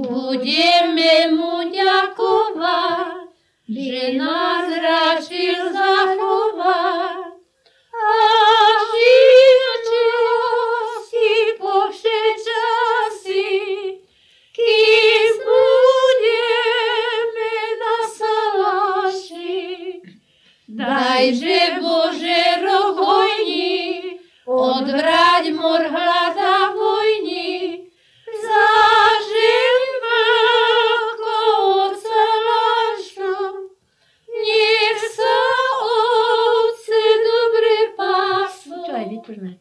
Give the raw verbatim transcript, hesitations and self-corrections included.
Budeme mu ďakovať, že nás radšil zachovať. A živnosti po vše časy, kým budeme na salaši. Dajže Bože roh hojný, odvráť mor hlada vojny, zažil veľko ocelašom, nech sa ovce dobre pású. Čo aj vytrhnať?